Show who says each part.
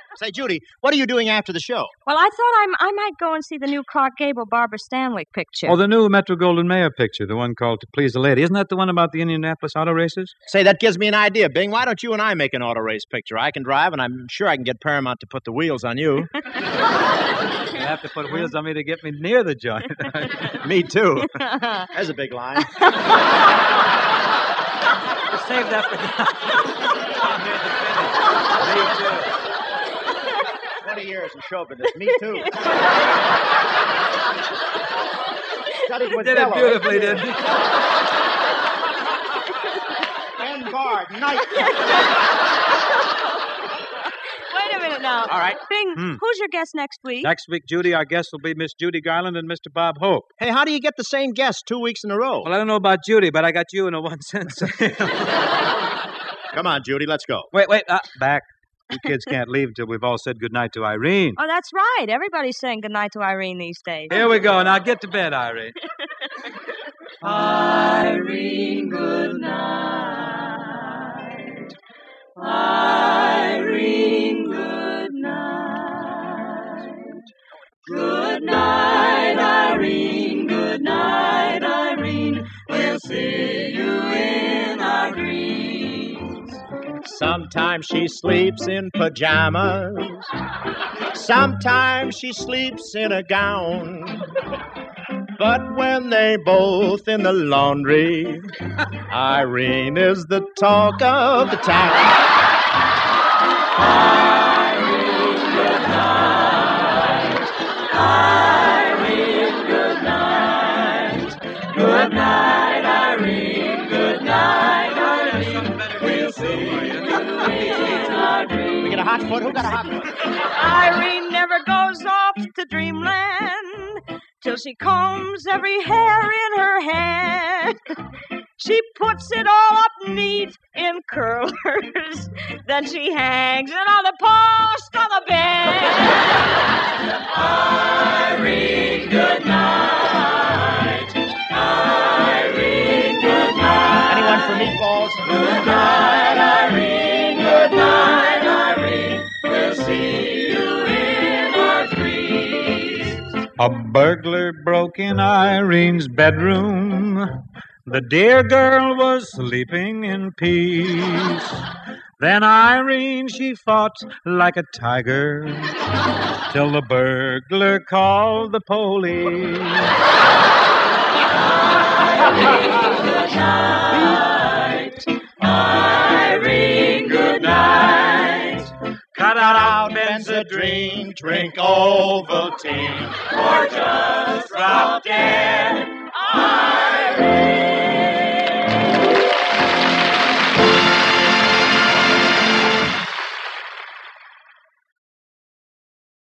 Speaker 1: Say, Judy, what are you doing after the show?
Speaker 2: Well, I thought I might go and see the new Clark Gable-Barbara Stanwyck picture.
Speaker 3: Oh, the new Metro-Goldwyn-Mayer picture, the one called To Please a Lady. Isn't that the one about the Indianapolis auto races?
Speaker 1: Say, that gives me an idea, Bing. Why don't you and I make an auto race picture? I can drive, and I'm sure I can get Paramount to put the wheels on you.
Speaker 3: You have to put wheels on me to get me near the joint.
Speaker 1: Me, too. There's a big line.
Speaker 3: Save that for Me, too.
Speaker 1: 20 years in show business. Me, too. Studied with
Speaker 3: Did it beautifully, didn't you?
Speaker 1: And guard, night.
Speaker 2: Wait a minute now.
Speaker 1: All right.
Speaker 2: Bing, who's your guest next week?
Speaker 3: Next week, Judy, our guest will be Miss Judy Garland and Mr. Bob Hope.
Speaker 1: Hey, how do you get the same guest 2 weeks in a row?
Speaker 3: Well, I don't know about Judy, but I got you in a one sense.
Speaker 1: Come on, Judy, let's go.
Speaker 3: Wait, back. You kids can't leave until we've all said goodnight to Irene.
Speaker 2: Oh, that's right. Everybody's saying goodnight to Irene these days.
Speaker 3: Here we go. Now get to bed, Irene.
Speaker 4: Irene, good night. Irene, good night. Good night, Irene. Good night, Irene. We'll see you in our dreams.
Speaker 1: Sometimes she sleeps in pajamas. Sometimes she sleeps in a gown. But when they both in the laundry, Irene is the talk of the town.
Speaker 4: Irene, good night. Irene, good night. Good night, Irene. Good night, Irene. We'll see you in our dreams.
Speaker 1: We get a hot foot? Who got a hot foot?
Speaker 2: Irene never goes off to dreamland till she combs every hair in her head. She puts it all up neat in curlers. Then she hangs it on the post on the bed.
Speaker 4: Irene, good night. Irene, good night.
Speaker 1: Anyone for meatballs?
Speaker 4: Good night, Irene. Good night, Irene. We'll see you in our dreams.
Speaker 3: A burglar broke in Irene's bedroom. The dear girl was sleeping in peace. Then Irene, she fought like a tiger till the burglar called the police.
Speaker 4: Irene, good night. Irene, good night.
Speaker 3: Cut out Benzedrine,
Speaker 1: drink Ovaltine,
Speaker 4: Or just drop dead.